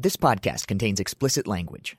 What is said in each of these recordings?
This podcast contains explicit language.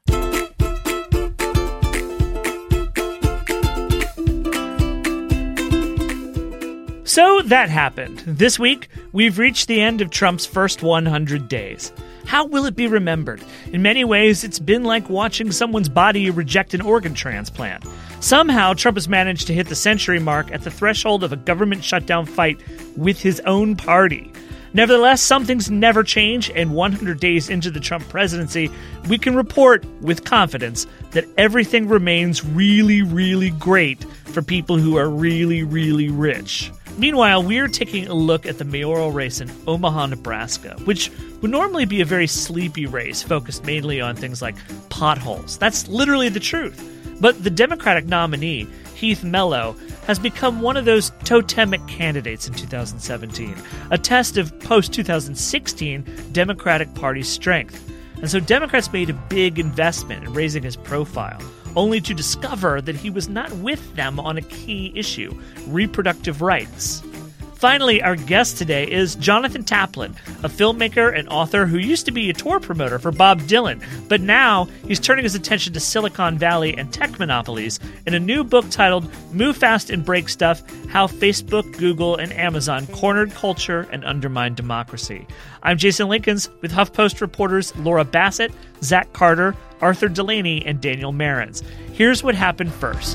So that happened. This week, we've reached the end of Trump's first 100 days. How will it be remembered? In many ways, it's been like watching someone's body reject an organ transplant. Somehow, Trump has managed to hit the century mark at the threshold of a government shutdown fight with his own party. Nevertheless, some things never change, and 100 days into the Trump presidency, we can report with confidence that everything remains really, really great for people who are really, really rich. Meanwhile, we're taking a look at the mayoral race in Omaha, Nebraska, which would normally be a very sleepy race focused mainly on things like potholes. That's literally the truth. But the Democratic nominee, Heath Mello, has become one of those totemic candidates in 2017, a test of post-2016 Democratic Party strength. And so Democrats made a big investment in raising his profile, only to discover that he was not with them on a key issue, reproductive rights. Finally, our guest today is Jonathan Taplin, a filmmaker and author who used to be a tour promoter for Bob Dylan, but now he's turning his attention to Silicon Valley and tech monopolies in a new book titled Move Fast and Break Stuff: How Facebook, Google, and Amazon Cornered Culture and Undermined Democracy. I'm Jason Linkins with HuffPost reporters Laura Bassett, Zach Carter, Arthur Delaney, and Daniel Marins. Here's what happened first.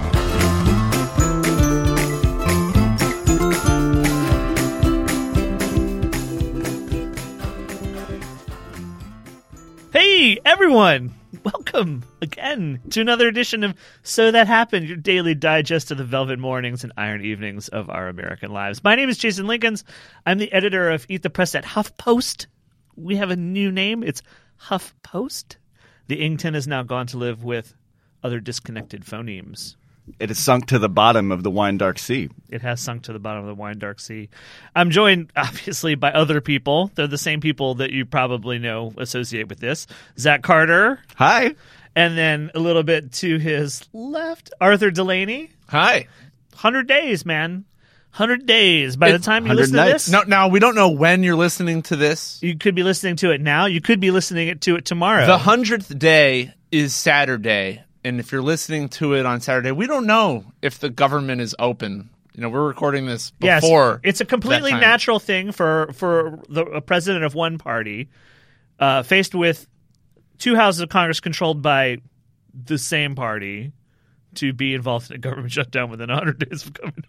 Hey, everyone! Welcome again to another edition of So That Happened, your daily digest of the velvet mornings and iron evenings of our American lives. My name is Jason Linkins. I'm the editor of Eat the Press at HuffPost. We have a new name. It's HuffPost. The Ington has now gone to live with other disconnected phonemes. It has sunk to the bottom of the wine dark sea. It has sunk to the bottom of the wine dark sea. I'm joined, obviously, by other people. They're the same people that you probably know associate with this. Zach Carter. Hi. And then a little bit to his left, Arthur Delaney. Hi. 100 days, man. 100 days. By the time you listen to this... Now, we don't know when you're listening to this. You could be listening to it now. You could be listening to it tomorrow. The 100th day is Saturday. And if you're listening to it on Saturday, we don't know if the government is open. You know, we're recording this before. Yes, it's a completely natural thing for a president of one party faced with two houses of Congress controlled by the same party to be involved in a government shutdown within 100 days of government.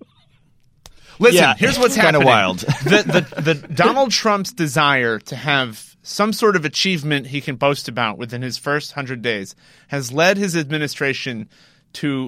Listen, here's what's happening. Kind of wild. the Donald Trump's desire to have some sort of achievement he can boast about within his first 100 days has led his administration to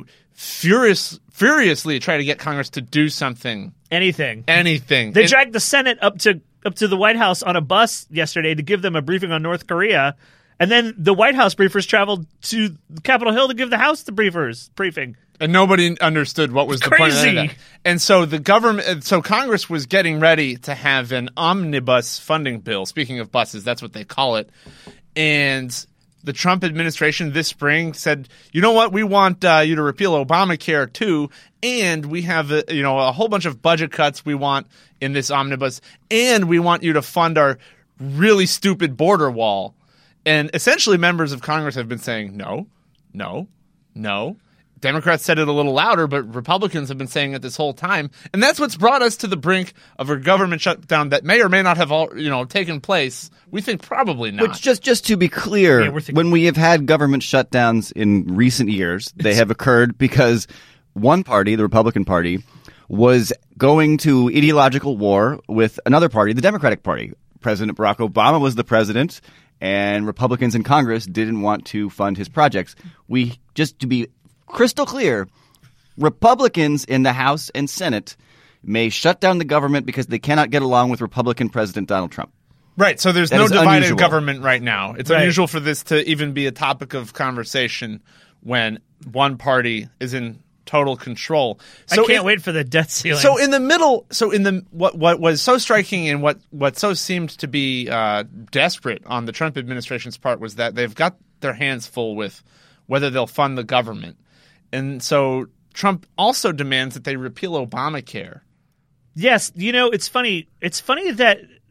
furiously try to get Congress to do something. Anything. They dragged the Senate up to the White House on a bus yesterday to give them a briefing on North Korea. And then the White House briefers traveled to Capitol Hill to give the House the briefing. And nobody understood what was the point of that. And so Congress was getting ready to have an omnibus funding bill. Speaking of buses, that's what they call it. And the Trump administration this spring said, you know what, we want you to repeal Obamacare too, and we have a whole bunch of budget cuts we want in this omnibus, and we want you to fund our really stupid border wall. And essentially members of Congress have been saying no, no, no. Democrats said it a little louder, but Republicans have been saying it this whole time. And that's what's brought us to the brink of a government shutdown that may or may not have taken place. We think probably not. Which, just to be clear, when we have had government shutdowns in recent years, they have occurred because one party, the Republican Party, was going to ideological war with another party, the Democratic Party. President Barack Obama was the president, and Republicans in Congress didn't want to fund his projects. Just to be crystal clear, Republicans in the House and Senate may shut down the government because they cannot get along with Republican President Donald Trump. Right, so there's no divided government right now. It's unusual for this to even be a topic of conversation when one party is in total control. So I can't wait for the debt ceiling. So in the middle, what was so striking and what so seemed to be desperate on the Trump administration's part was that they've got their hands full with whether they'll fund the government. And so Trump also demands that they repeal Obamacare. Yes, it's funny. It's funny that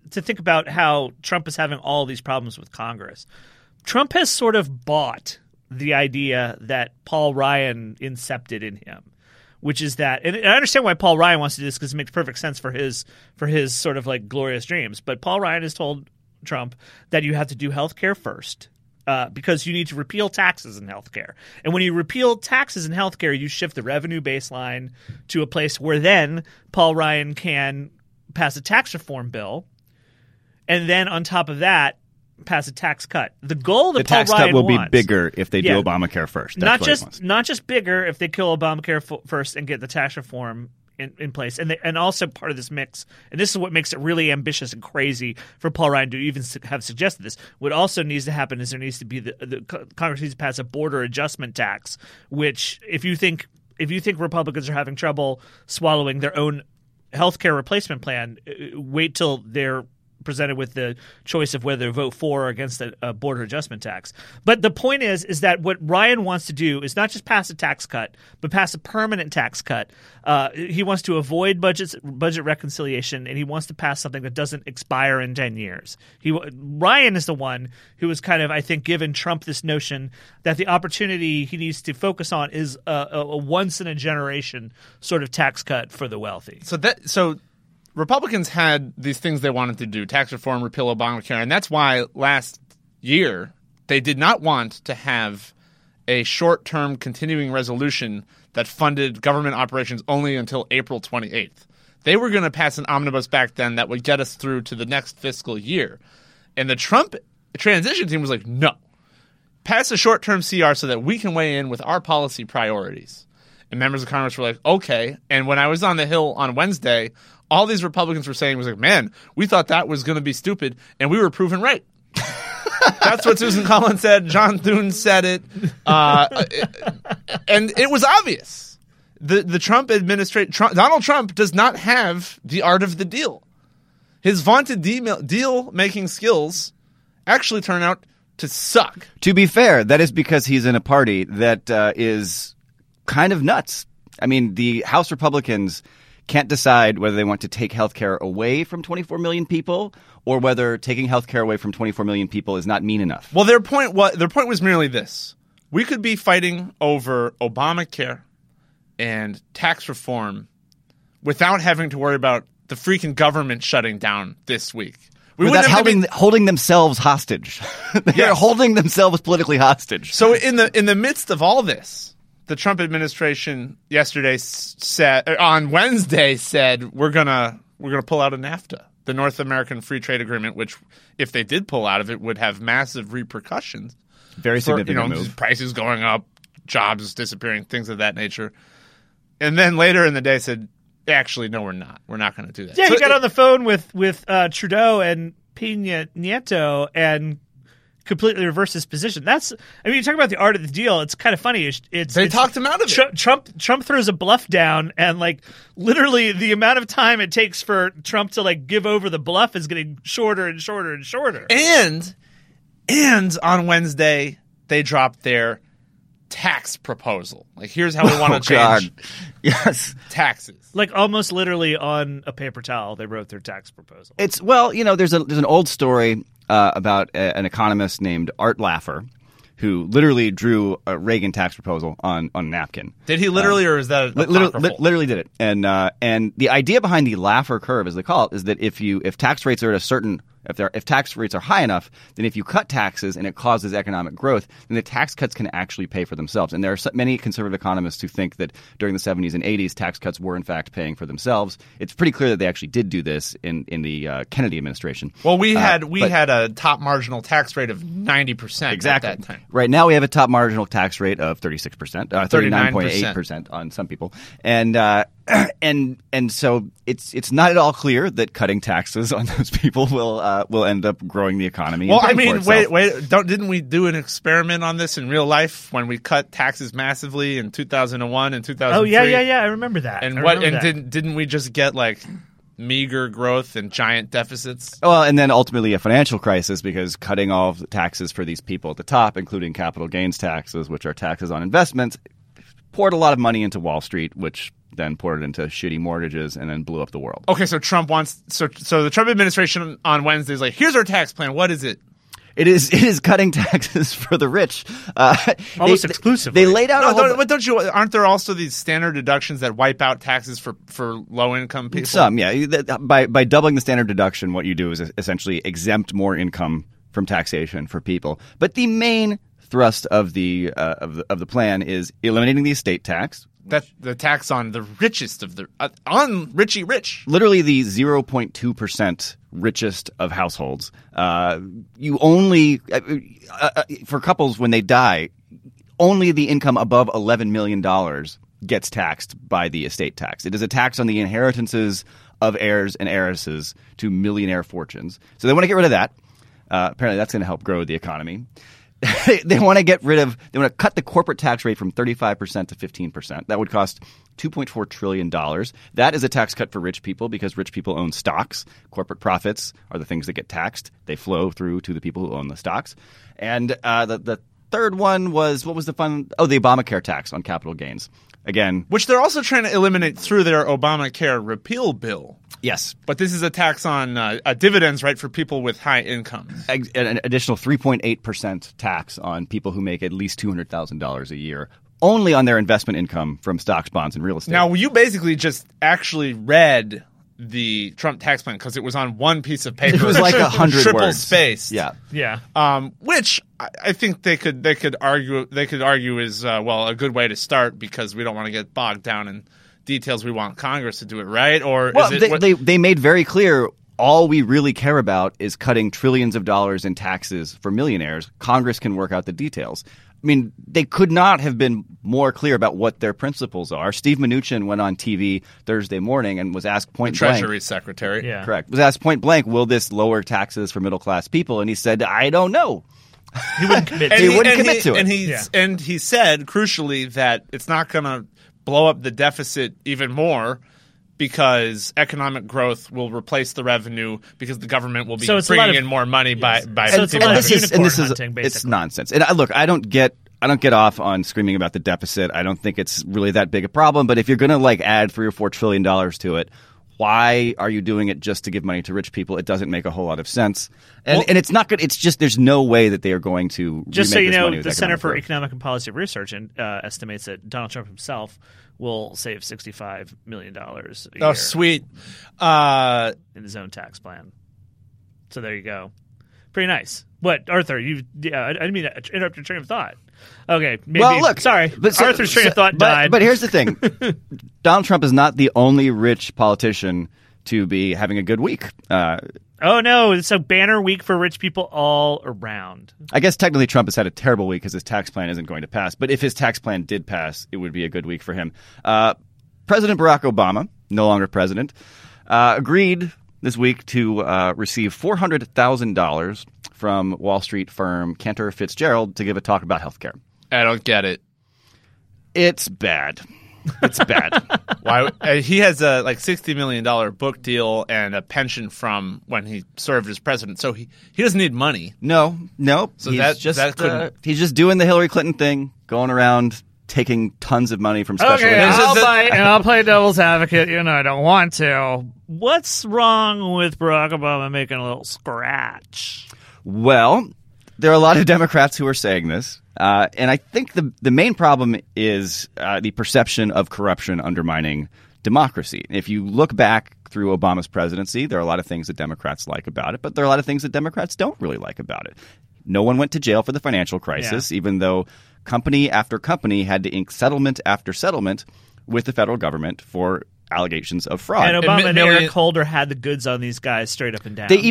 to think about how Trump is having all these problems with Congress. Trump has sort of bought the idea that Paul Ryan incepted in him, which is that, and I understand why Paul Ryan wants to do this because it makes perfect sense for his sort of like glorious dreams. But Paul Ryan has told Trump that you have to do health care first. Because you need to repeal taxes in healthcare. And when you repeal taxes in healthcare, you shift the revenue baseline to a place where then Paul Ryan can pass a tax reform bill, and then on top of that, pass a tax cut. The goal that Paul Ryan wants... The tax cut will be bigger if they do Obamacare first. That's not just bigger if they kill Obamacare first and get the tax reform in place. And also part of this mix, and this is what makes it really ambitious and crazy for Paul Ryan to even have suggested this. What also needs to happen is there needs to be the Congress needs to pass a border adjustment tax, which if you think Republicans are having trouble swallowing their own healthcare replacement plan, wait till they're presented with the choice of whether to vote for or against a border adjustment tax. But the point is that what Ryan wants to do is not just pass a tax cut, but pass a permanent tax cut. He wants to avoid budget reconciliation, and he wants to pass something that doesn't expire in 10 years. Ryan is the one who has kind of, I think, given Trump this notion that the opportunity he needs to focus on is a once-in-a-generation sort of tax cut for the wealthy. So Republicans had these things they wanted to do, tax reform, repeal Obamacare, and that's why last year they did not want to have a short-term continuing resolution that funded government operations only until April 28th. They were going to pass an omnibus back then that would get us through to the next fiscal year. And the Trump transition team was like, no, pass a short-term CR so that we can weigh in with our policy priorities. And members of Congress were like, okay. And when I was on the Hill on Wednesday, all these Republicans were saying was like, man, we thought that was going to be stupid, and we were proven right. That's what Susan Collins said. John Thune said it. And it was obvious. The Trump administration, Donald Trump does not have the art of the deal. His vaunted deal-making skills actually turn out to suck. To be fair, that is because he's in a party that is kind of nuts. I mean, the House Republicans can't decide whether they want to take health care away from 24 million people or whether taking health care away from 24 million people is not mean enough. Well, their point was merely this. We could be fighting over Obamacare and tax reform without having to worry about the freaking government shutting down this week. Without holding themselves hostage. They're holding themselves politically hostage. So in the midst of all this, the Trump administration on Wednesday said we're gonna pull out of NAFTA, the North American Free Trade Agreement, which if they did pull out of it would have massive repercussions. Very significant move. Prices going up, jobs disappearing, things of that nature. And then later in the day said, actually, no, we're not. We're not going to do that. Yeah, he got on the phone with Trudeau and Peña Nieto and completely reverse his position. You talk about the art of the deal. It's kind of funny. They talked him out of it. Trump throws a bluff down, and like literally the amount of time it takes for Trump to like give over the bluff is getting shorter and shorter and shorter. And on Wednesday they dropped their tax proposal. Like, here's how we want to change taxes. Like almost literally on a paper towel, they wrote their tax proposal. There's an old story about an economist named Art Laffer, who literally drew a Reagan tax proposal on a napkin. Did he literally, or is that literally did it? And the idea behind the Laffer curve, as they call it, is that if tax rates are at a certain if tax rates are high enough, then if you cut taxes and it causes economic growth, then the tax cuts can actually pay for themselves. And there are many conservative economists who think that during the 70s and 80s, tax cuts were in fact paying for themselves. It's pretty clear that they actually did do this in the Kennedy administration. Well, we had a top marginal tax rate of 90% exactly. at that time. Right now we have a top marginal tax rate of 36%, 39.8% on some people. And so it's not at all clear that cutting taxes on those people will end up growing the economy. Well, I mean, didn't we do an experiment on this in real life when we cut taxes massively in 2001 and 2003? Oh yeah, I remember that. Didn't we just get like meager growth and giant deficits? Well, and then ultimately a financial crisis because cutting all of the taxes for these people at the top, including capital gains taxes, which are taxes on investments, poured a lot of money into Wall Street, which then poured it into shitty mortgages, and then blew up the world. Okay, so Trump wants so the Trump administration on Wednesday is like, here's our tax plan. What is it? It is cutting taxes for the rich. Almost exclusively. They laid out aren't there also these standard deductions that wipe out taxes for low-income people? Some, yeah. By doubling the standard deduction, what you do is essentially exempt more income from taxation for people. But the main thrust of the plan is eliminating the estate tax. That the tax on the richest of the on Richie Rich. Literally the 0.2% richest of households. You only for couples when they die, only the income above $11 million gets taxed by the estate tax. It is a tax on the inheritances of heirs and heiresses to millionaire fortunes. So they want to get rid of that. Apparently, that's going to help grow the economy. They want to cut the corporate tax rate from 35% to 15%. That would cost $2.4 trillion. That is a tax cut for rich people because rich people own stocks. Corporate profits are the things that get taxed. They flow through to the people who own the stocks. And the third one was, what was the fun? Oh, the Obamacare tax on capital gains. Again, which they're also trying to eliminate through their Obamacare repeal bill. Yes. But this is a tax on dividends, right, for people with high income. An additional 3.8% tax on people who make at least $200,000 a year, only on their investment income from stocks, bonds, and real estate. Now, you basically just actually read the Trump tax plan because it was on one piece of paper. It was like 100 triple words. Spaced. Yeah. Which I think they could argue is a good way to start because we don't want to get bogged down in details. We want Congress to do it right, or they made very clear all we really care about is cutting trillions of dollars in taxes for millionaires. Congress can work out the details. I mean, they could not have been more clear about what their principles are. Steve Mnuchin went on TV Thursday morning and was asked point blank. Treasury Secretary. Yeah. Correct. Was asked point blank, will this lower taxes for middle-class people? And he said, I don't know. He wouldn't commit to it. And he said, crucially, that it's not going to blow up the deficit even more because economic growth will replace the revenue because the government will be bringing in more money by so it's a lot of unicorn hunting, basically. It's nonsense. And look, I don't get off on screaming about the deficit. I don't think it's really that big a problem. But if you're going to add $3 or $4 trillion to it, why are you doing it just to give money to rich people? It doesn't make a whole lot of sense. And it's not good. It's just there's no way that they are going to just so you know, the Center for growth. Economic and Policy Research estimates that Donald Trump himself will save $65 million a year. Oh, sweet. In his own tax plan. So there you go. Pretty nice. What, Arthur? I didn't mean to interrupt your train of thought. Okay. Maybe, well, look. Sorry. Arthur's train of thought died. But here's the thing. Donald Trump is not the only rich politician to be having a good week. Oh, no. It's a banner week for rich people all around. I guess technically Trump has had a terrible week because his tax plan isn't going to pass. But if his tax plan did pass, it would be a good week for him. President Barack Obama, no longer president, agreed this week to receive $400,000 from Wall Street firm Cantor Fitzgerald to give a talk about healthcare. I don't get it. It's bad. It's bad. Why? He has a $60 million book deal and a pension from when he served as president, so he doesn't need money. No. So he's just doing the Hillary Clinton thing, going around taking tons of money from special agents. I'll play devil's advocate. I don't want to. What's wrong with Barack Obama making a little scratch? Well, there are a lot of Democrats who are saying this. And I think the main problem is the perception of corruption undermining democracy. If you look back through Obama's presidency, there are a lot of things that Democrats like about it, but there are a lot of things that Democrats don't really like about it. No one went to jail for the financial crisis, even though company after company had to ink settlement after settlement with the federal government for allegations of fraud. And Obama and Eric Holder had the goods on these guys straight up and down. They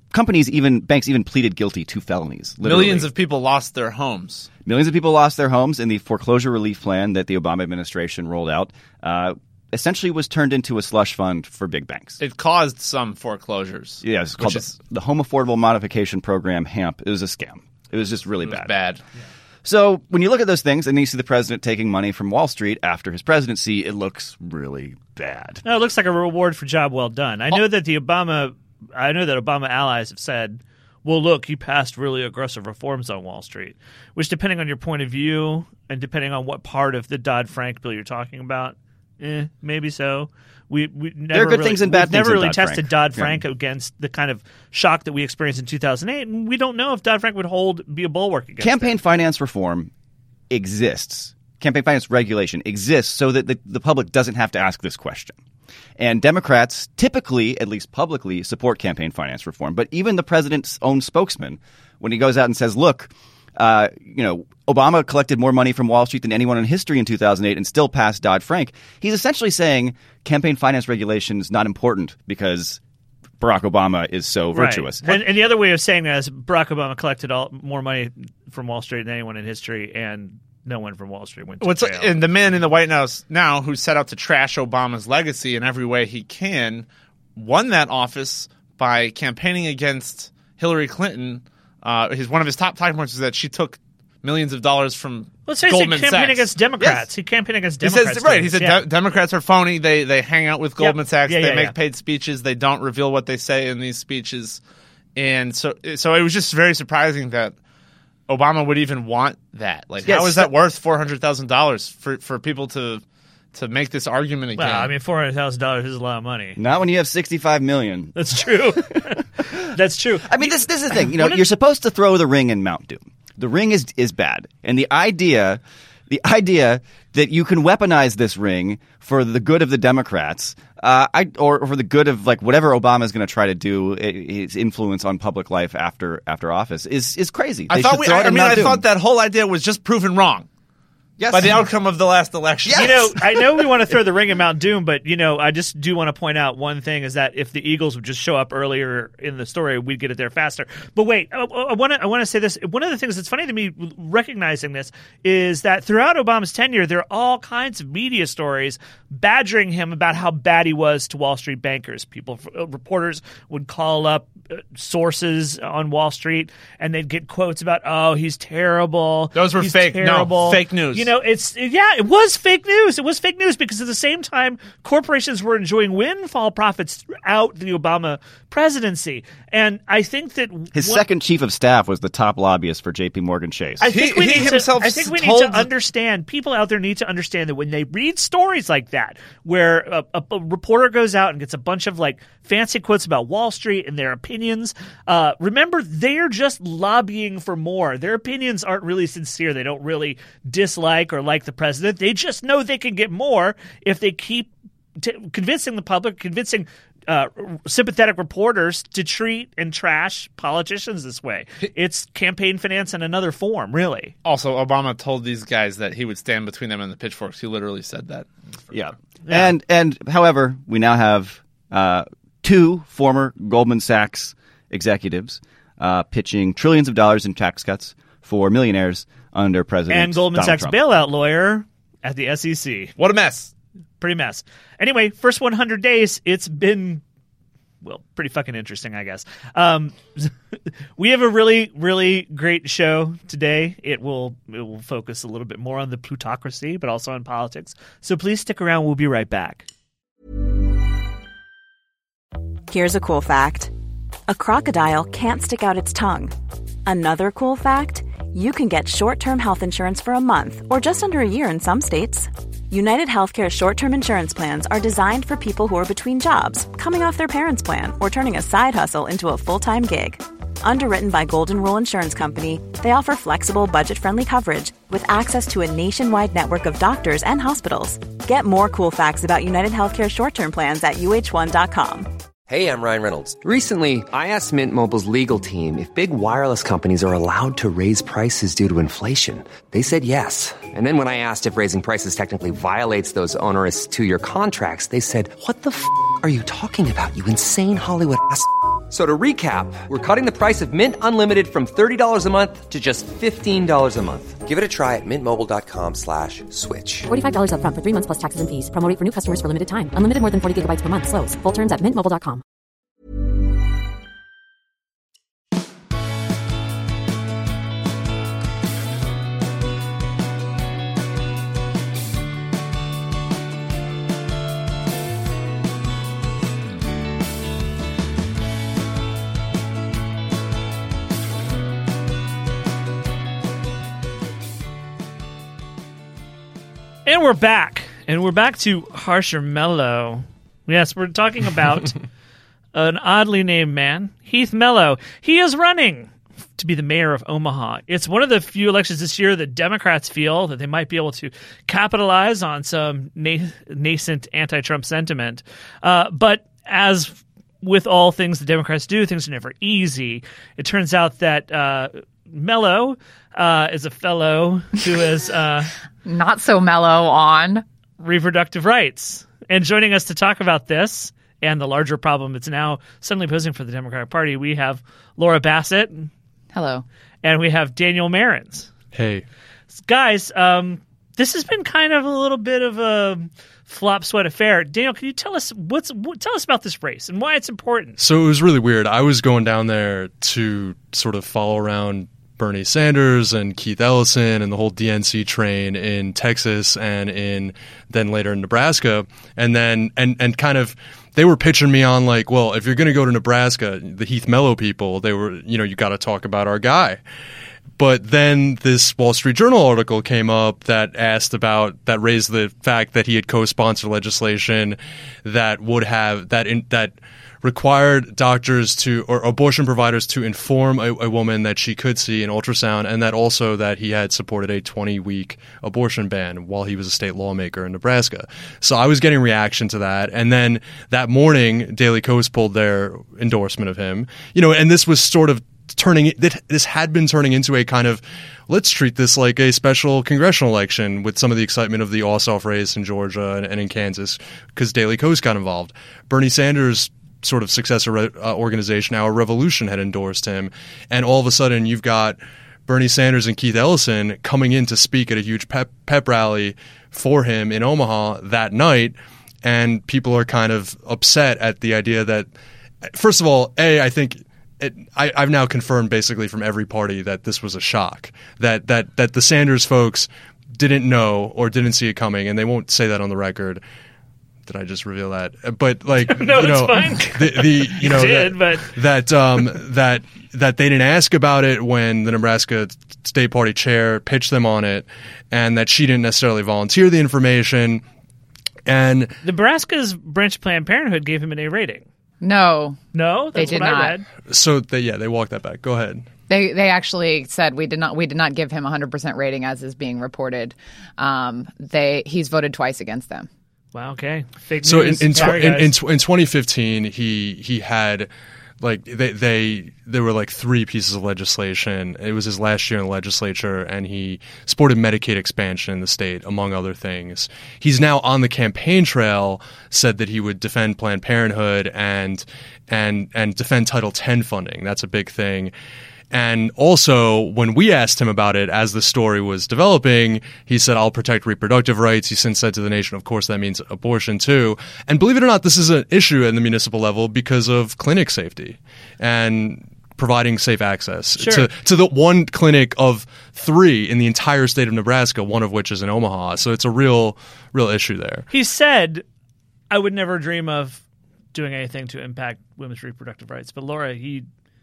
banks even pleaded guilty to felonies. Literally. Millions of people lost their homes. Millions of people lost their homes, and the foreclosure relief plan that the Obama administration rolled out essentially was turned into a slush fund for big banks. It caused some foreclosures. Yeah, it's called the Home Affordable Modification Program, HAMP. It was a scam. It was just really bad. Yeah. So when you look at those things and you see the president taking money from Wall Street after his presidency, it looks really bad. No, it looks like a reward for job well done. I know that Obama allies have said, well, look, he passed really aggressive reforms on Wall Street, which, depending on your point of view and depending on what part of the Dodd-Frank bill you're talking about, maybe so. We never there are good things and bad things. Never really tested Dodd-Frank against the kind of shock that we experienced in 2008, and we don't know if Dodd-Frank would be a bulwark against Campaign finance reform exists. Campaign finance regulation exists so that the public doesn't have to ask this question. And Democrats typically, at least publicly, support campaign finance reform. But even the president's own spokesman, when he goes out and says, look, Obama collected more money from Wall Street than anyone in history in 2008 and still passed Dodd-Frank. He's essentially saying campaign finance regulation is not important because Barack Obama is so virtuous. Right. And the other way of saying that is Barack Obama collected more money from Wall Street than anyone in history, and no one from Wall Street went to jail. And the man in the White House now who set out to trash Obama's legacy in every way he can won that office by campaigning against Hillary Clinton. One of his top talking points is that she took millions of dollars from Goldman Sachs. Campaigning against Democrats. Yes. He campaigned against Democrats. He said Democrats are phony. They hang out with Goldman Sachs. They make paid speeches. They don't reveal what they say in these speeches. And so it was just very surprising that Obama would even want that. How is that worth $400,000 for people to make this argument again? Well, I mean, $400,000 is a lot of money. Not when you have $65 million. That's true. That's true. I mean, this is the thing. You're supposed to throw the ring in Mount Doom. The ring is bad, and the idea that you can weaponize this ring for the good of the Democrats, or for the good of whatever Obama is going to try to do, his influence on public life after office is crazy. I thought that whole idea was just proven wrong. Yes. By the outcome of the last election. Yes. I know we want to throw the ring in Mount Doom, but I just do want to point out one thing is that if the Eagles would just show up earlier in the story, we'd get it there faster. But wait, I want to say this. One of the things that's funny to me recognizing this is that throughout Obama's tenure, there are all kinds of media stories badgering him about how bad he was to Wall Street bankers. Reporters would call up sources on Wall Street and they'd get quotes about, oh, he's terrible. Those were fake. Terrible. No, fake news. It was fake news. It was fake news because at the same time, corporations were enjoying windfall profits throughout the Obama presidency. And I think that his second chief of staff was the top lobbyist for J.P. Morgan Chase. I think we need to understand, people out there need to understand that when they read stories like that, where a reporter goes out and gets a bunch of fancy quotes about Wall Street and their opinions, remember, they're just lobbying for more. Their opinions aren't really sincere. They don't really dislike or like the president. They just know they can get more if they keep convincing the public, convincing sympathetic reporters to treat and trash politicians this way. It's campaign finance in another form, really. Also, Obama told these guys that he would stand between them and the pitchforks. He literally said that. Yeah. And however, we now have two former Goldman Sachs executives pitching trillions of dollars in tax cuts for millionaires under President and Goldman Donald Sachs Trump. Bailout lawyer at the SEC. What a mess. Pretty mess. Anyway, first 100 days, it's been, pretty fucking interesting, I guess. We have a really, really great show today. It will focus a little bit more on the plutocracy, but also on politics. So please stick around. We'll be right back. Here's a cool fact. A crocodile can't stick out its tongue. Another cool fact, you can get short-term health insurance for a month or just under a year in some states. United Healthcare short-term insurance plans are designed for people who are between jobs, coming off their parents' plan, or turning a side hustle into a full-time gig. Underwritten by Golden Rule Insurance Company, they offer flexible, budget-friendly coverage with access to a nationwide network of doctors and hospitals. Get more cool facts about United Healthcare short-term plans at uh1.com. Hey, I'm Ryan Reynolds. Recently, I asked Mint Mobile's legal team if big wireless companies are allowed to raise prices due to inflation. They said yes. And then when I asked if raising prices technically violates those onerous two-year contracts, they said, what the f*** are you talking about, you insane Hollywood ass f- So to recap, we're cutting the price of Mint Unlimited from $30 a month to just $15 a month. Give it a try at mintmobile.com/switch. $45 up front for 3 months plus taxes and fees. Promo rate for new customers for limited time. Unlimited more than 40 gigabytes per month. Slows full terms at mintmobile.com. And we're back. And we're back to Harsh or Mello. Yes, we're talking about an oddly named man, Heath Mello. He is running to be the mayor of Omaha. It's one of the few elections this year that Democrats feel that they might be able to capitalize on some nascent anti-Trump sentiment. But as with all things the Democrats do, things are never easy. It turns out that Mello is a fellow who is not so mellow on reproductive rights. And joining us to talk about this and the larger problem it's now suddenly posing for the Democratic Party, we have Laura Bassett. Hello. And we have Daniel Marins. Hey. Guys, this has been kind of a little bit of a flop sweat affair. Daniel, can you tell us tell us about this race and why it's important? So it was really weird. I was going down there to sort of follow around Bernie Sanders and Keith Ellison and the whole DNC train in Texas and then later in Nebraska. And then and kind of they were pitching me on like, well, if you're going to go to Nebraska, the Heath Mello people, they were, you got to talk about our guy. But then this Wall Street Journal article came up that raised the fact that he had co-sponsored legislation that would have that required doctors or abortion providers to inform a woman that she could see an ultrasound, and that he had supported a 20-week abortion ban while he was a state lawmaker in Nebraska. So I was getting reaction to that. And then that morning, Daily Kos pulled their endorsement of him, and this was sort of this had been turning into a kind of, let's treat this like a special congressional election with some of the excitement of the Ossoff race in Georgia and in Kansas because Daily Kos got involved. Bernie Sanders' sort of successor organization, Our Revolution, had endorsed him. And all of a sudden you've got Bernie Sanders and Keith Ellison coming in to speak at a huge pep rally for him in Omaha that night. And people are kind of upset at the idea that, first of all, I think I've now confirmed basically from every party that this was a shock, that the Sanders folks didn't know or didn't see it coming, and they won't say that on the record. Did I just reveal that? But like, no, it's fine. That they didn't ask about it when the Nebraska State Party chair pitched them on it, and that she didn't necessarily volunteer the information. And Nebraska's branch of Planned Parenthood gave him an A rating. No, that's they did what not. I read. So they walked that back. Go ahead. They actually said we did not give him 100% rating as is being reported. He's voted twice against them. Wow. Okay. Fake so news. in 2015, he had like there were like 3 pieces of legislation. It was his last year in the legislature, and he supported Medicaid expansion in the state, among other things. He's now on the campaign trail, said that he would defend Planned Parenthood and defend Title X funding. That's a big thing. And also, when we asked him about it as the story was developing, he said, I'll protect reproductive rights. He since said to the nation, of course, that means abortion too. And believe it or not, this is an issue at the municipal level because of clinic safety and providing safe access to the one clinic of 3 in the entire state of Nebraska, one of which is in Omaha. So it's a real issue there. He said, I would never dream of doing anything to impact women's reproductive rights. But Laura, he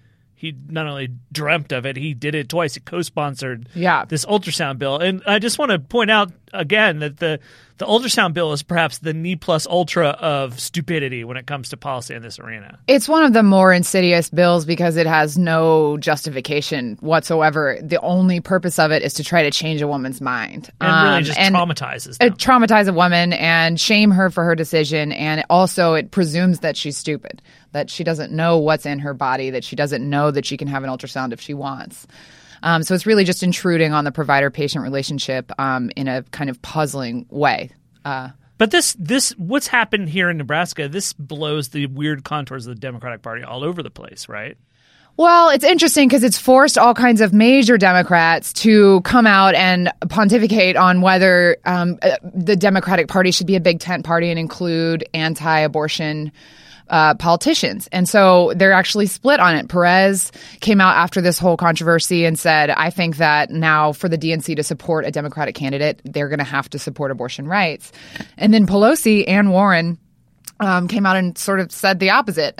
not only dreamt of it, he did it twice. He co-sponsored this ultrasound bill. And I just want to point out again that the ultrasound bill is perhaps the ne plus ultra of stupidity when it comes to policy in this arena. It's one of the more insidious bills because it has no justification whatsoever. The only purpose of it is to try to change a woman's mind. And really just traumatizes them. It traumatizes a woman and shame her for her decision. And also it presumes that she's stupid, that she doesn't know what's in her body, that she doesn't know that she can have an ultrasound if she wants. So it's really just intruding on the provider-patient relationship in a kind of puzzling way. But this what's happened here in Nebraska, this blows the weird contours of the Democratic Party all over the place, right? Well, it's interesting because it's forced all kinds of major Democrats to come out and pontificate on whether the Democratic Party should be a big tent party and include anti-abortion politicians. And so they're actually split on it. Perez came out after this whole controversy and said, I think that now for the DNC to support a Democratic candidate, they're going to have to support abortion rights. And then Pelosi and Warren came out and sort of said the opposite.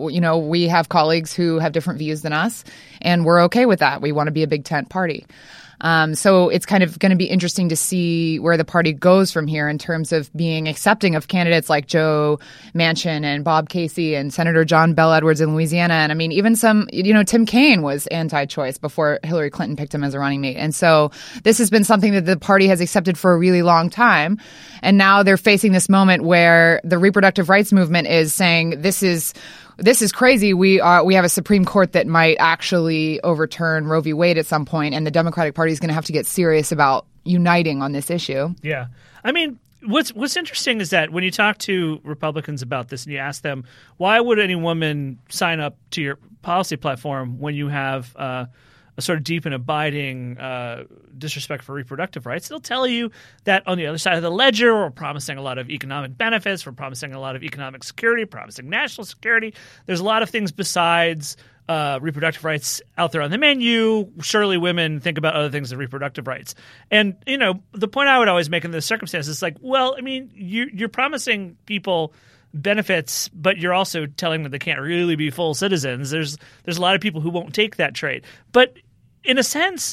We have colleagues who have different views than us, and we're okay with that. We want to be a big tent party. So it's kind of going to be interesting to see where the party goes from here in terms of being accepting of candidates like Joe Manchin and Bob Casey and Senator John Bel Edwards in Louisiana. And I mean, even some, Tim Kaine was anti-choice before Hillary Clinton picked him as a running mate. And so this has been something that the party has accepted for a really long time. And now they're facing this moment where the reproductive rights movement is saying this is crazy. We have a Supreme Court that might actually overturn Roe v. Wade at some point, and the Democratic Party is going to have to get serious about uniting on this issue. Yeah. I mean, what's interesting is that when you talk to Republicans about this and you ask them, why would any woman sign up to your policy platform when you have a sort of deep and abiding disrespect for reproductive rights, they'll tell you that on the other side of the ledger, we're promising a lot of economic benefits, we're promising a lot of economic security, promising national security. There's a lot of things besides reproductive rights out there on the menu. Surely women think about other things than reproductive rights. And, the point I would always make in this circumstance is like, well, I mean, you're promising people benefits, but you're also telling them they can't really be full citizens. There's a lot of people who won't take that trade. But in a sense,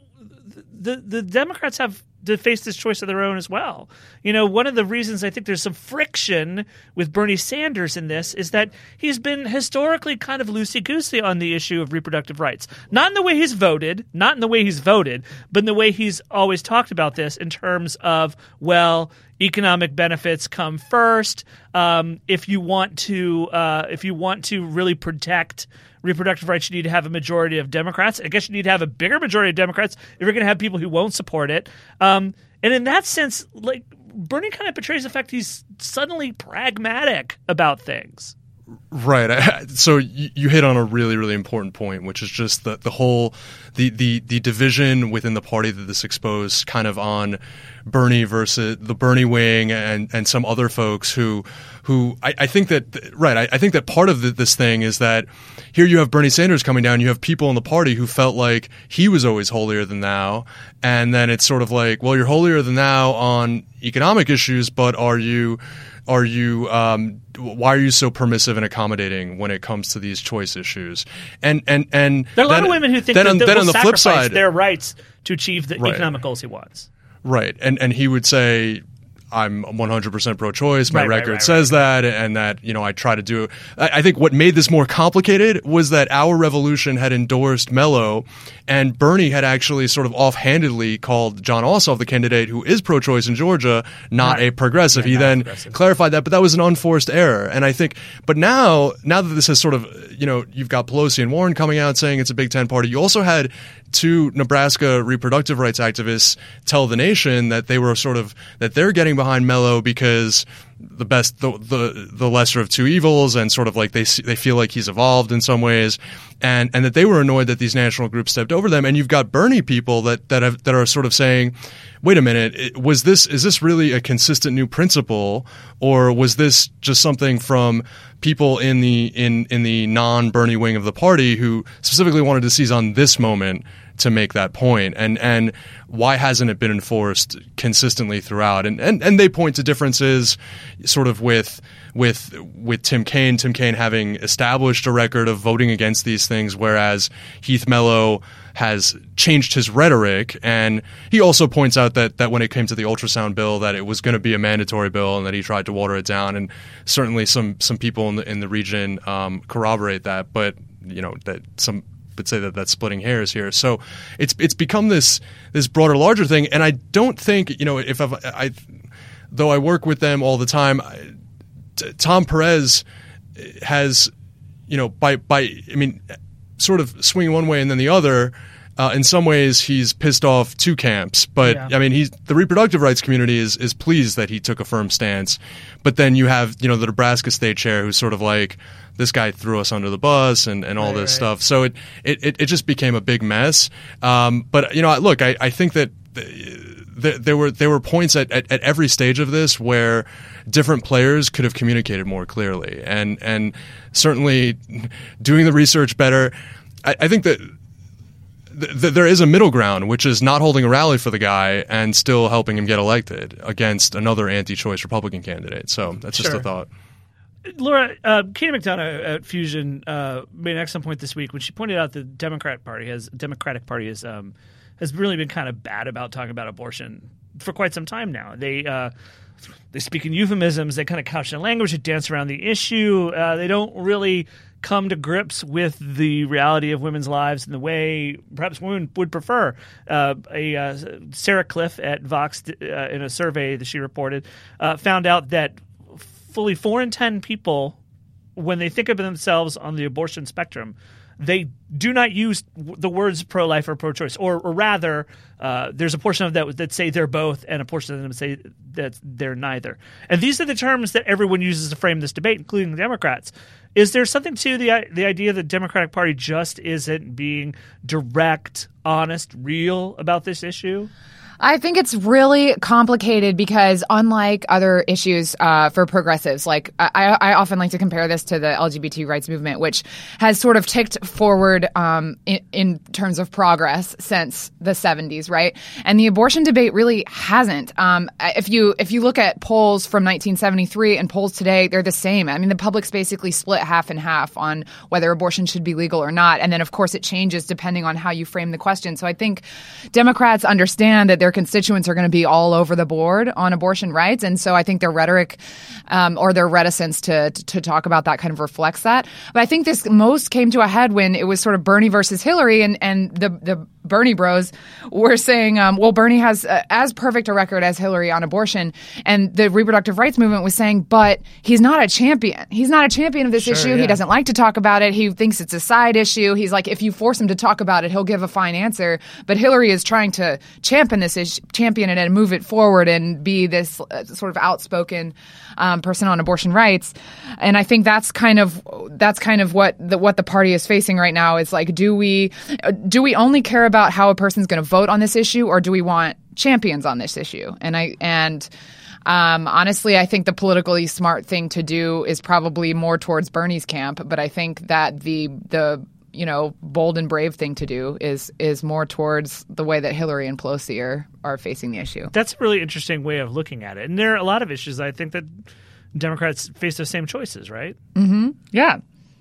the Democrats have to face this choice of their own as well. One of the reasons I think there's some friction with Bernie Sanders in this is that he's been historically kind of loosey-goosey on the issue of reproductive rights. Not in the way he's voted, but in the way he's always talked about this in terms of, well, economic benefits come first. If you want to really protect reproductive rights, you need to have a majority of Democrats. I guess you need to have a bigger majority of Democrats if you're going to have people who won't support it. And in that sense, like, Bernie kind of portrays the fact he's suddenly pragmatic about things. Right. So you hit on a really, really important point, which is just the whole the division within the party that this exposed kind of on Bernie versus the Bernie wing and some other folks who I think that I think that part of this thing is that here you have Bernie Sanders coming down, you have people in the party who felt like he was always holier than thou, and then it's sort of like, well, you're holier than thou on economic issues, but why are you so permissive and accommodating when it comes to these choice issues? And there are a lot of women who think that will sacrifice their rights to achieve the economic goals he wants. Right. And he would say, I'm 100% pro-choice. My record says that, and that, I try to do it. I think what made this more complicated was that Our Revolution had endorsed Mello, and Bernie had actually sort of offhandedly called John Ossoff, the candidate who is pro-choice in Georgia, not a progressive. He then clarified that, but that was an unforced error. And I think, but now that this has sort of, you've got Pelosi and Warren coming out saying it's a Big Ten party. You also had two Nebraska reproductive rights activists tell the nation that that they're getting behind Mello because the lesser of two evils, and sort of like they feel like he's evolved in some ways, and that they were annoyed that these national groups stepped over them. And you've got Bernie people that are sort of saying, wait a minute, is this really a consistent new principle, or was this just something from people in the non-Bernie wing of the party who specifically wanted to seize on this moment to make that point? And why hasn't it been enforced consistently throughout? And they point to differences sort of with Tim Kaine having established a record of voting against these things, whereas Heath Mello has changed his rhetoric. And he also points out that when it came to the ultrasound bill, that it was going to be a mandatory bill and that he tried to water it down. And certainly some people in the region corroborate that, but that some would say that that's splitting hairs here. So it's become this broader, larger thing. And I don't think, though I work with them all the time, Tom Perez has, sort of swinging one way and then the other. In some ways, he's pissed off two camps, but I mean, the reproductive rights community is pleased that he took a firm stance. But then you have, the Nebraska state chair who's sort of like, this guy threw us under the bus and all this stuff. So it just became a big mess. But look, I think that there were points at every stage of this where different players could have communicated more clearly, and certainly doing the research better. I think that there is a middle ground, which is not holding a rally for the guy and still helping him get elected against another anti-choice Republican candidate. So that's just a thought. Laura, Katie McDonough at Fusion made an excellent point this week when she pointed out the Democratic Party has has really been kind of bad about talking about abortion for quite some time now. They speak in euphemisms. They kind of couch in language. They dance around the issue. They don't really come to grips with the reality of women's lives in the way perhaps women would prefer. Sarah Cliff at Vox, in a survey that she reported, found out that fully 4 in 10 people, when they think of themselves on the abortion spectrum, they do not use the words pro-life or pro-choice, or rather, there's a portion of that say they're both, and a portion of them say that they're neither. And these are the terms that everyone uses to frame this debate, including the Democrats. Is there something to the idea that the Democratic Party just isn't being direct, honest, real about this issue? I think it's really complicated because unlike other issues for progressives, like I often like to compare this to the LGBT rights movement, which has sort of ticked forward in terms of progress since the 70s, right? And the abortion debate really hasn't. If you look at polls from 1973 and polls today, they're the same. I mean, the public's basically split half and half on whether abortion should be legal or not. And then, of course, it changes depending on how you frame the question. So I think Democrats understand that their constituents are going to be all over the board on abortion rights. And so I think their rhetoric or their reticence to talk about that kind of reflects that. But I think this most came to a head when it was sort of Bernie versus Hillary, and the Bernie bros were saying, well, Bernie has as perfect a record as Hillary on abortion. And the reproductive rights movement was saying, but he's not a champion. He's not a champion of this issue. Yeah. He doesn't like to talk about it. He thinks it's a side issue. He's like, if you force him to talk about it, he'll give a fine answer. But Hillary is trying to champion this issue, champion it and move it forward and be this sort of outspoken person on abortion rights. And I think that's kind of what the party is facing right now. Is like, do we only care about how a person's going to vote on this issue, or do we want champions on this issue? And honestly, I think the politically smart thing to do is probably more towards Bernie's camp. But I think that the bold and brave thing to do is more towards the way that Hillary and Pelosi are facing the issue. That's a really interesting way of looking at it. And there are a lot of issues I think that Democrats face those same choices, right? Mm-hmm. Yeah.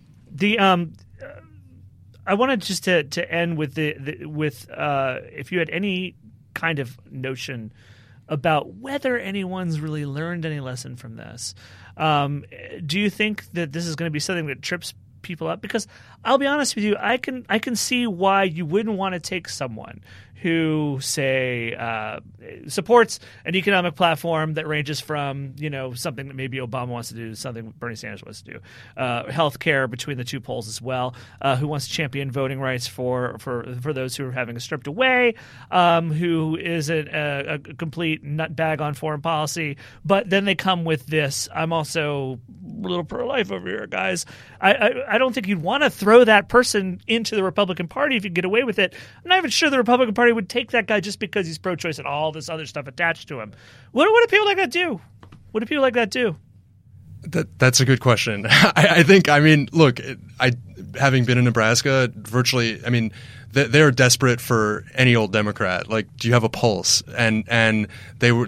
I wanted just to end with if you had any kind of notion about whether anyone's really learned any lesson from this. Do you think that this is going to be something that trips people up? Because I'll be honest with you, I can see why you wouldn't want to take someone who, say, supports an economic platform that ranges from, something that maybe Obama wants to do to something Bernie Sanders wants to do, health care between the two poles as well, who wants to champion voting rights for those who are having it stripped away, who is a complete nutbag on foreign policy, but then they come with this, I'm also a little pro-life over here, guys. I don't think you'd want to throw that person into the Republican Party if you get away with it. I'm not even sure the Republican Party would take that guy just because he's pro-choice and all this other stuff attached to him. What do people like that do? What do people like that do? That's a good question. I think, look, having been in Nebraska, virtually, they're desperate for any old Democrat. Like, do you have a pulse? And they were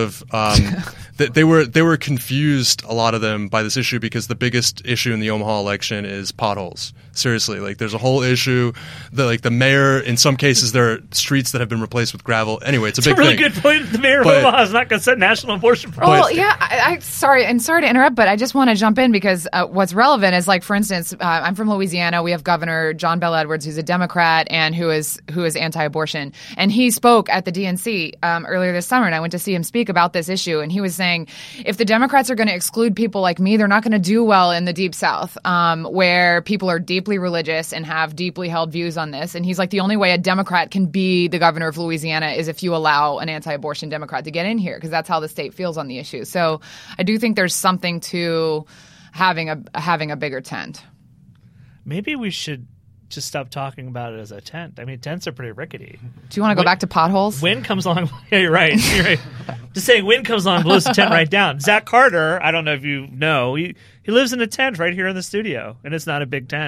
confused, a lot of them, by this issue because the biggest issue in the Omaha election is potholes. Seriously, like there's a whole issue that the mayor, in some cases, there are streets that have been replaced with gravel. Anyway, it's a big thing. It's a really good point. The mayor of Omaha is not going to set national abortion policy. Well, yeah, sorry to interrupt, but I just want to jump in because what's relevant is, like, for instance, I'm from Louisiana. We have Governor John Bel Edwards, who's a Democrat and who is anti-abortion, and he spoke at the DNC earlier this summer, and I went to see him speak about this issue, and he was saying, if the Democrats are going to exclude people like me, they're not going to do well in the Deep South, where people are deeply religious and have deeply held views on this. And he's like, the only way a Democrat can be the governor of Louisiana is if you allow an anti-abortion Democrat to get in here, because that's how the state feels on the issue. So I do think there's something to having a bigger tent. Maybe we should just stop talking about it as a tent. Tents are pretty rickety. Do you want to go back to potholes? Wind comes along. Yeah, you're right. Just saying, wind comes along, blows the tent right down. Zach Carter, I don't know if you know, he lives in a tent right here in the studio, and it's not a big tent.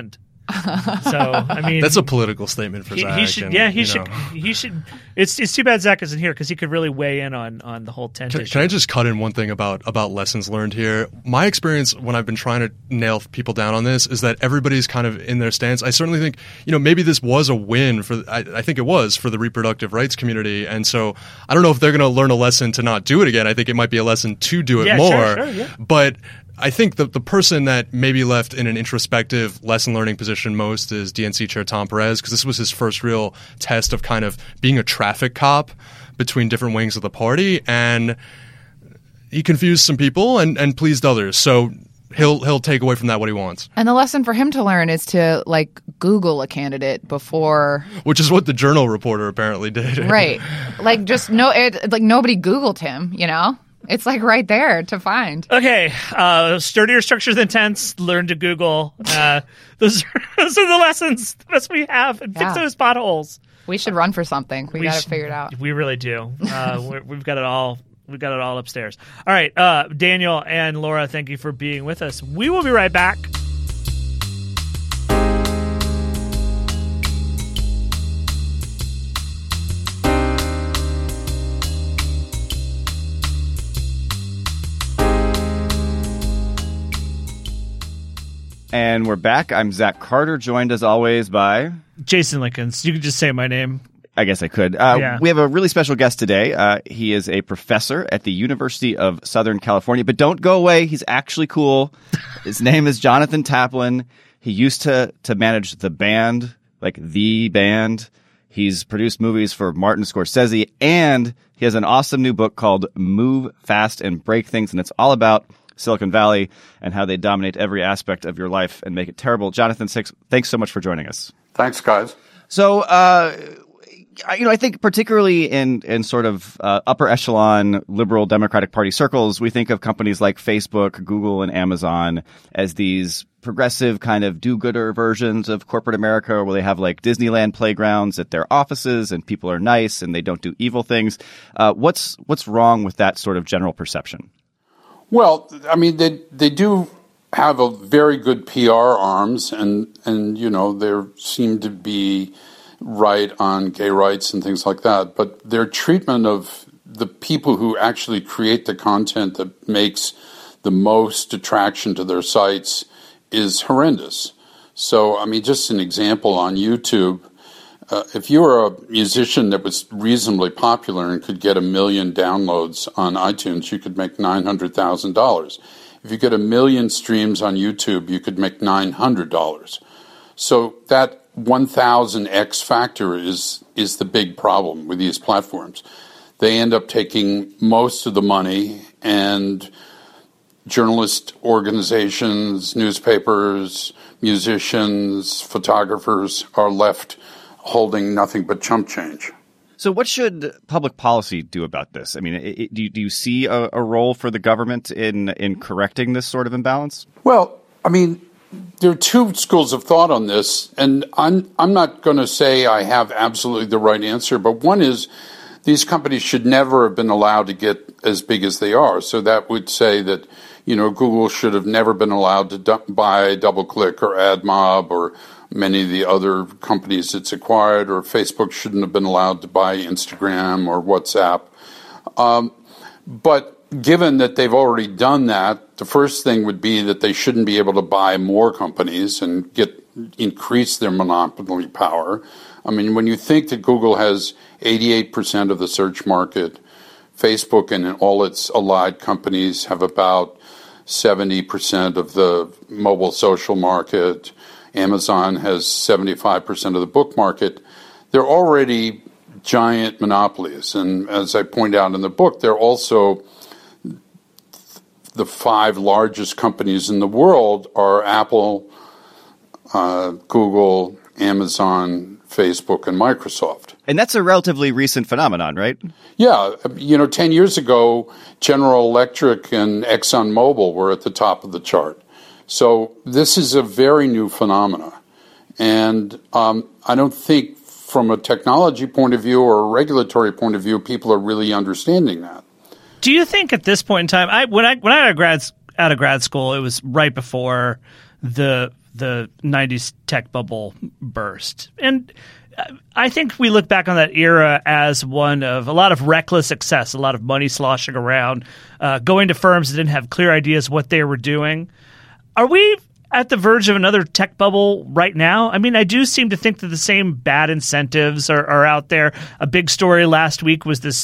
So I mean, that's a political statement for Zach. He should. He should. It's too bad Zach isn't here because he could really weigh in on the whole tent issue. Can I just cut in one thing about lessons learned here? My experience when I've been trying to nail people down on this is that everybody's kind of in their stance. I certainly think maybe this was a win for. I think it was for the reproductive rights community, and so I don't know if they're going to learn a lesson to not do it again. I think it might be a lesson to do it more. Sure, but I think the person that maybe left in an introspective lesson learning position most is DNC Chair Tom Perez, because this was his first real test of kind of being a traffic cop between different wings of the party, and he confused some people and pleased others. So he'll take away from that what he wants. And the lesson for him to learn is to Google a candidate before, which is what the Journal reporter apparently did. Right. Nobody Googled him, It's right there to find. Okay, sturdier structures than tents. Learn to Google. Those are the lessons the best we have, and fix those potholes. We should run for something. We got to figure it out. We really do. We've got it all. We've got it all upstairs. All right, Daniel and Laura, thank you for being with us. We will be right back. And we're back. I'm Zach Carter, joined as always by Jason Lickens. You could just say my name. I guess I could. We have a really special guest today. He is a professor at the University of Southern California. But don't go away. He's actually cool. His name is Jonathan Taplin. He used to manage the band, the band. He's produced movies for Martin Scorsese. And he has an awesome new book called Move Fast and Break Things. And it's all about Silicon Valley and how they dominate every aspect of your life and make it terrible. Jonathan, thanks so much for joining us. Thanks, guys. So, I think particularly in sort of upper echelon liberal Democratic Party circles, we think of companies like Facebook, Google, and Amazon as these progressive kind of do-gooder versions of corporate America, where they have Disneyland playgrounds at their offices and people are nice and they don't do evil things. What's wrong with that sort of general perception? Well, I mean, they do have a very good PR arms, and they seem to be right on gay rights and things like that. But their treatment of the people who actually create the content that makes the most attraction to their sites is horrendous. So, I mean, just an example on YouTube. If you were a musician that was reasonably popular and could get 1 million downloads on iTunes, you could make $900,000. If you get 1 million streams on YouTube, you could make $900. So that 1,000x factor is the big problem with these platforms. They end up taking most of the money, and journalist organizations, newspapers, musicians, photographers are left holding nothing but chump change. So what should public policy do about this? I mean, do you see a role for the government in correcting this sort of imbalance? Well, I mean, there are two schools of thought on this, and I'm not going to say I have absolutely the right answer, but one is these companies should never have been allowed to get as big as they are. So that would say that, Google should have never been allowed to buy DoubleClick or AdMob or many of the other companies it's acquired, or Facebook shouldn't have been allowed to buy Instagram or WhatsApp. But given that they've already done that, the first thing would be that they shouldn't be able to buy more companies and increase their monopoly power. I mean, when you think that Google has 88% of the search market, Facebook and all its allied companies have about 70% of the mobile social market, Amazon has 75% of the book market, they're already giant monopolies. And as I point out in the book, they're also the 5 largest companies in the world are Apple, Google, Amazon, Facebook, and Microsoft. And that's a relatively recent phenomenon, right? Yeah. 10 years ago, General Electric and ExxonMobil were at the top of the chart. So this is a very new phenomena. And I don't think from a technology point of view or a regulatory point of view, people are really understanding that. Do you think at this point in time, when I got out of grad school, it was right before the the 90s tech bubble burst. And I think we look back on that era as one of a lot of reckless excess, a lot of money sloshing around, going to firms that didn't have clear ideas what they were doing. Are we at the verge of another tech bubble right now? I mean, I do seem to think that the same bad incentives are out there. A big story last week was this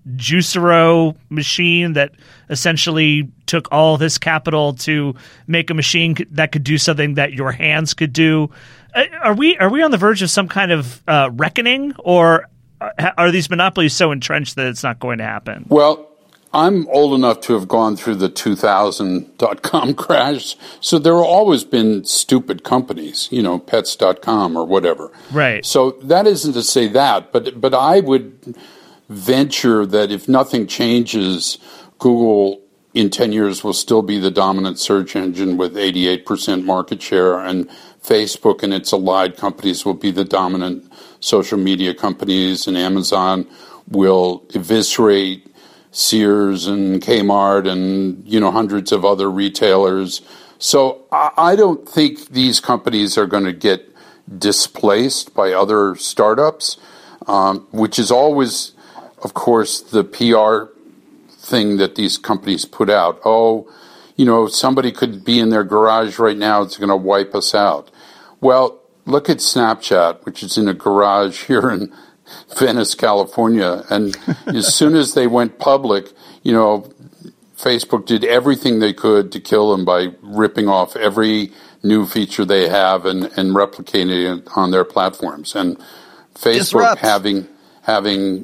Juicero machine that essentially took all this capital to make a machine that could do something that your hands could do. Are we on the verge of some kind of reckoning, or are these monopolies so entrenched that it's not going to happen? Well, I'm old enough to have gone through the 2000 .com crash, so there have always been stupid companies, Pets.com or whatever. Right. So that isn't to say that, but I would venture that if nothing changes, Google in 10 years will still be the dominant search engine with 88% market share, and Facebook and its allied companies will be the dominant social media companies, and Amazon will eviscerate Sears and Kmart and, hundreds of other retailers. So I don't think these companies are going to get displaced by other startups, which is always, of course, the PR thing that these companies put out. Somebody could be in their garage right now. It's going to wipe us out. Well, look at Snapchat, which is in a garage here in Venice, California. And as soon as they went public, Facebook did everything they could to kill them by ripping off every new feature they have and replicating it on their platforms. And Facebook having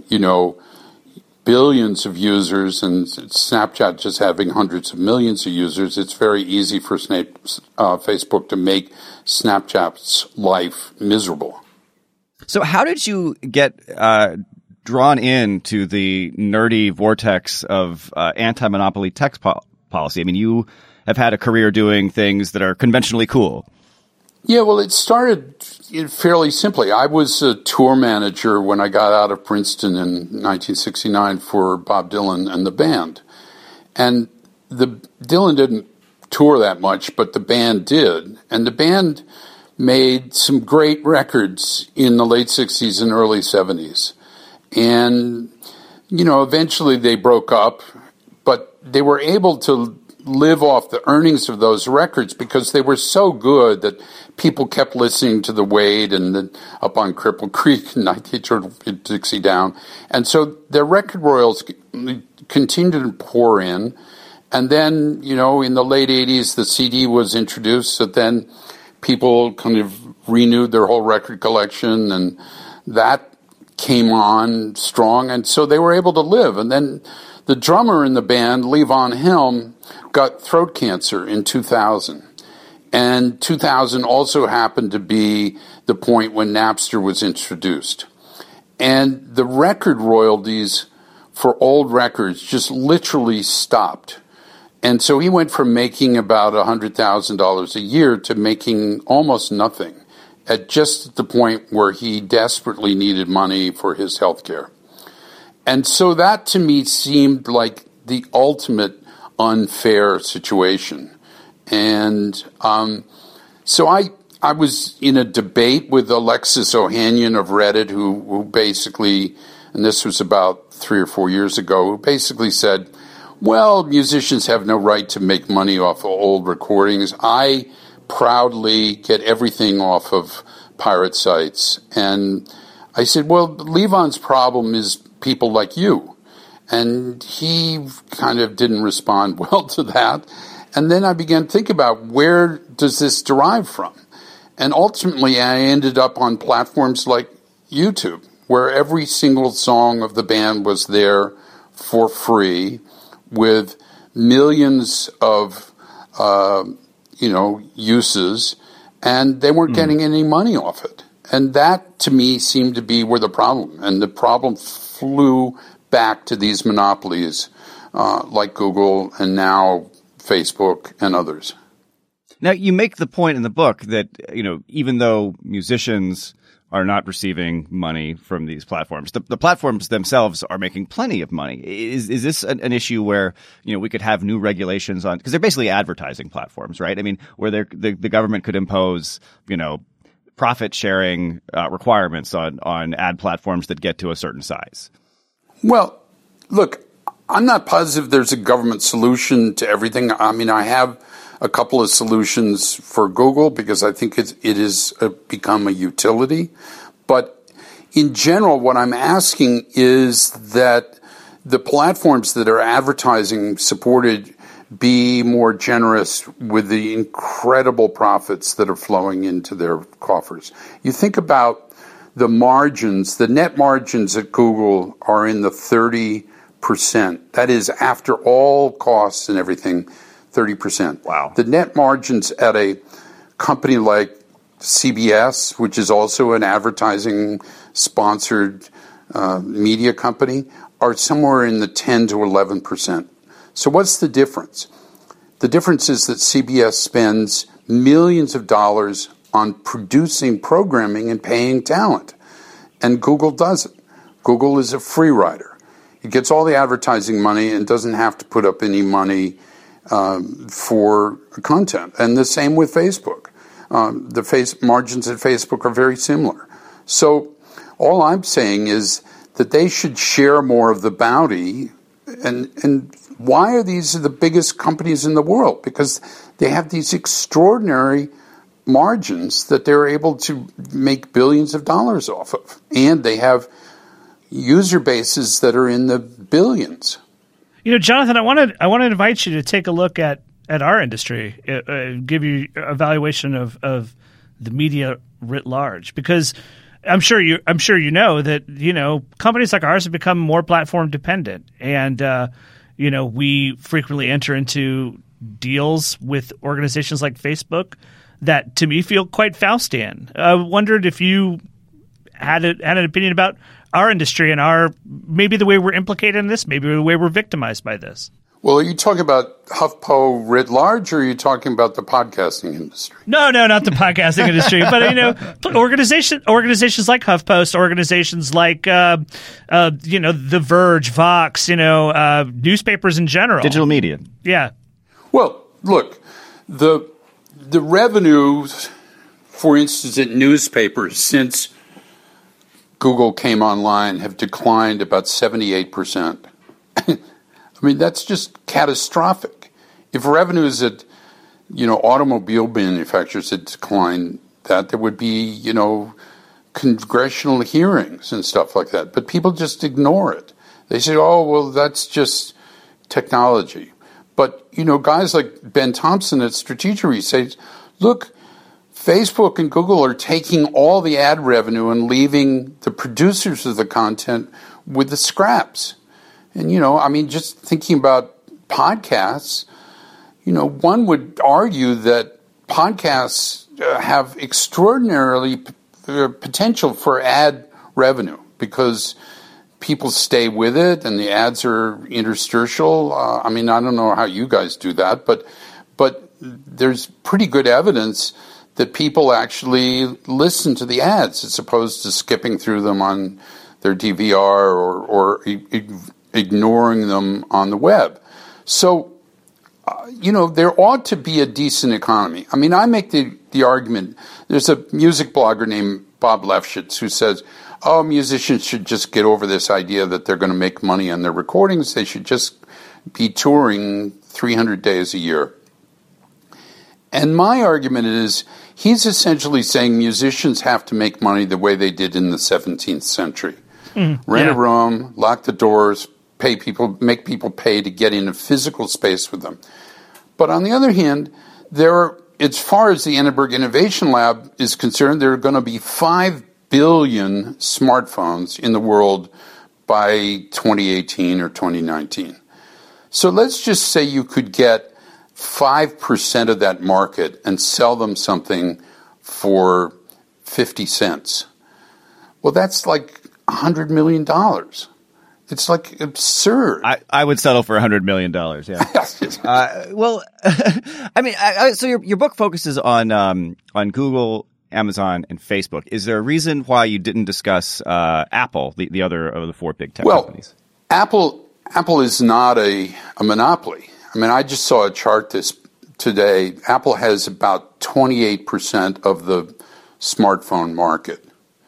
billions of users and Snapchat just having hundreds of millions of users, it's very easy for Facebook to make Snapchat's life miserable. So how did you get drawn into the nerdy vortex of anti-monopoly tech policy? I mean, you have had a career doing things that are conventionally cool. Yeah, well, it started fairly simply. I was a tour manager when I got out of Princeton in 1969 for Bob Dylan and the band. And Dylan didn't tour that much, but the band did. And the band made some great records in the late 60s and early 70s. And, eventually they broke up, but they were able to live off the earnings of those records because they were so good that people kept listening to the Wade and then Up on Cripple Creek and 19 Dixie Down. And so their record royalties continued to pour in. And then, in the late 80s, the CD was introduced. So then people kind of renewed their whole record collection, and that came on strong. And so they were able to live. And then the drummer in the band, Levon Helm, got throat cancer in 2000. And 2000 also happened to be the point when Napster was introduced. And the record royalties for old records just literally stopped. And so he went from making about $100,000 a year to making almost nothing at the point where he desperately needed money for his health care. And so that to me seemed like the ultimate unfair situation. And so I was in a debate with Alexis Ohanian of Reddit, who basically, and this was about 3 or 4 years ago, who basically said, well, musicians have no right to make money off of old recordings. I proudly get everything off of pirate sites. And I said, well, Levon's problem is people like you. And he kind of didn't respond well to that. And then I began to think about, where does this derive from? And ultimately, I ended up on platforms like YouTube, where every single song of the band was there for free, with millions of uses, and they weren't getting any money off it. And that, to me, seemed to be where the problem. And the problem flew back to these monopolies like Google and now Facebook and others. Now, you make the point in the book that, even though musicians are not receiving money from these platforms. The platforms themselves are making plenty of money. Is this an issue where, we could have new regulations on, because they're basically advertising platforms, right? I mean, where the government could impose, profit sharing requirements on ad platforms that get to a certain size. Well, look, I'm not positive there's a government solution to everything. I mean, I have a couple of solutions for Google because I think it has become a utility. But in general, what I'm asking is that the platforms that are advertising supported be more generous with the incredible profits that are flowing into their coffers. You think about the margins, the net margins at Google are in the 30%. That is, after all costs and everything, 30%. Wow. The net margins at a company like CBS, which is also an advertising-sponsored media company, are somewhere in the 10 to 11%. So what's the difference? The difference is that CBS spends millions of dollars on producing programming and paying talent, and Google doesn't. Google is a free rider. It gets all the advertising money and doesn't have to put up any money for content. And the same with Facebook. The margins at Facebook are very similar. So all I'm saying is that they should share more of the bounty. And why are these the biggest companies in the world? Because they have these extraordinary margins that they're able to make billions of dollars off of. And they have user bases that are in the billions. Jonathan, I want to invite you to take a look at our industry, give you a evaluation of the media writ large, because I'm sure you know that companies like ours have become more platform dependent, and we frequently enter into deals with organizations like Facebook that to me feel quite Faustian. I wondered if you had an opinion about our industry and maybe the way we're implicated in this, maybe the way we're victimized by this. Well, are you talking about HuffPo writ large, or are you talking about the podcasting industry? No, not the podcasting industry, but organizations like HuffPost, organizations like The Verge, Vox, newspapers in general, digital media. Yeah. Well, look, the revenues, for instance, at newspapers since Google came online have declined about 78%. I mean, that's just catastrophic. If revenues at, automobile manufacturers had declined, there would be, congressional hearings and stuff like that. But people just ignore it. They say, oh, well, that's just technology. But, guys like Ben Thompson at Stratechery say, look, Facebook and Google are taking all the ad revenue and leaving the producers of the content with the scraps. And, just thinking about podcasts, one would argue that podcasts have extraordinarily potential for ad revenue because people stay with it and the ads are interstitial. I don't know how you guys do that, but there's pretty good evidence that people actually listen to the ads as opposed to skipping through them on their DVR or ignoring them on the web. So, there ought to be a decent economy. I make the argument. There's a music blogger named Bob Lefschitz who says, musicians should just get over this idea that they're going to make money on their recordings. They should just be touring 300 days a year. And my argument is he's essentially saying musicians have to make money the way they did in the 17th century. Rent a room, lock the doors, make people pay to get in a physical space with them. But on the other hand, as far as the Annenberg Innovation Lab is concerned, there are going to be 5 billion smartphones in the world by 2018 or 2019. So let's just say you could get 5% of that market and sell them something for 50 cents. Well, that's like $100 million. It's like absurd. I would settle for $100 million. Yeah. So your book focuses on Google Amazon, and Facebook. Is there a reason why you didn't discuss Apple, the other of the four big tech companies? Apple is not a monopoly. I mean, I just saw a chart today. Apple has about 28% of the smartphone market.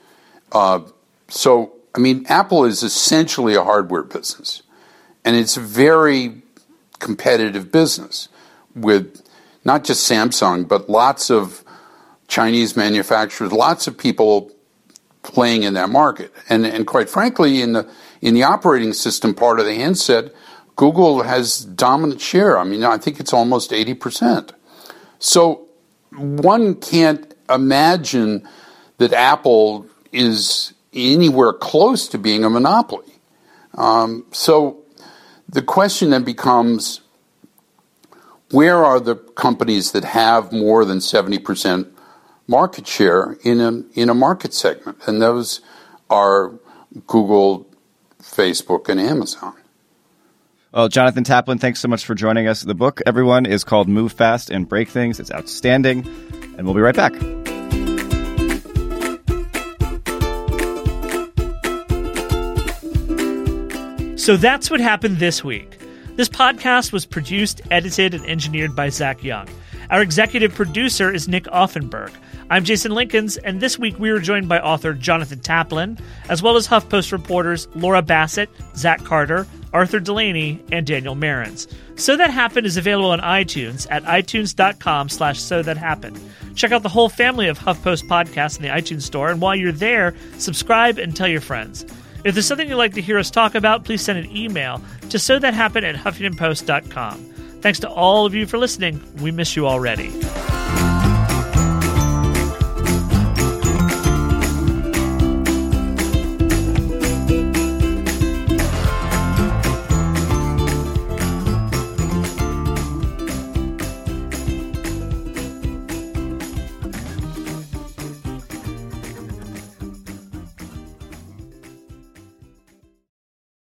So, I mean, Apple is essentially a hardware business, and it's a very competitive business with not just Samsung, but lots of Chinese manufacturers, lots of people playing in that market. And quite frankly, in the operating system part of the handset, Google has dominant share. I mean, I think it's almost 80%. So one can't imagine that Apple is anywhere close to being a monopoly. So the question then becomes, where are the companies that have more than 70% market share in a market segment? And those are Google, Facebook, and Amazon. Well, Jonathan Taplin, thanks so much for joining us. The book, everyone, is called Move Fast and Break Things. It's outstanding, and we'll be right back. So that's what happened this week. This podcast was produced, edited, and engineered by Zach Young. Our executive producer is Nick Offenberg. I'm Jason Linkins, and this week we were joined by author Jonathan Taplin, as well as HuffPost reporters Laura Bassett, Zach Carter, Arthur Delaney, and Daniel Marins. So That Happened is available on iTunes at itunes.com/SoThatHappened. Check out the whole family of HuffPost podcasts in the iTunes store, and while you're there, subscribe and tell your friends. If there's something you'd like to hear us talk about, please send an email to sothathappened@huffingtonpost.com. Thanks to all of you for listening. We miss you already.